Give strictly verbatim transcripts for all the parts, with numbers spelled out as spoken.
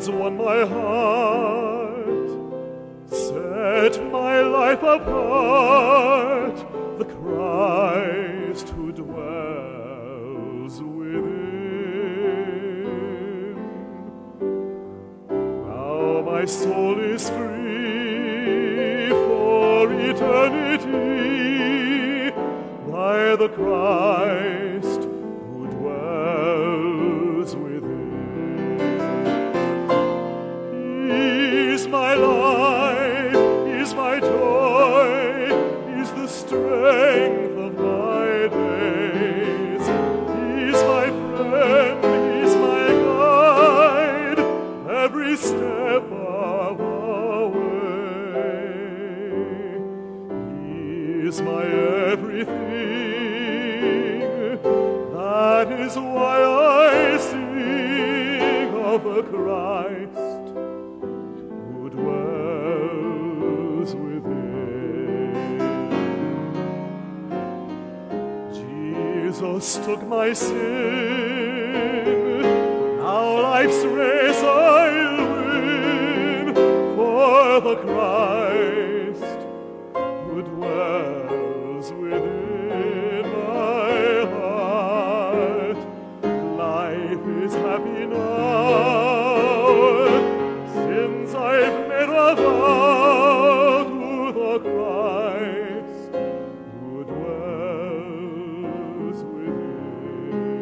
has won my heart, set my life apart, the Christ who dwells within. Now my soul is free for eternity by the Christ who dwells within. He's my life, He's my joy, He's the strength of my days. He's my friend, He's my guide, every step of the way. He's my everything, that is why I sing of the Christ who dwells within. Jesus took my sin, now life's race I'll win, for the Christ who dwells within my heart. Life is happy now, since I've made a vow to the Christ who dwells within.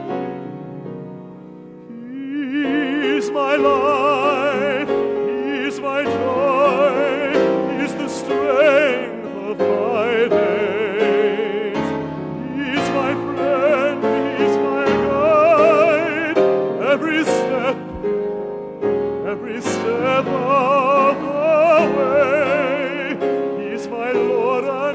He's my life, He's my joy, He's the strength of my days. He's my friend, He's my guide, every step, every step of the way. He's my Lord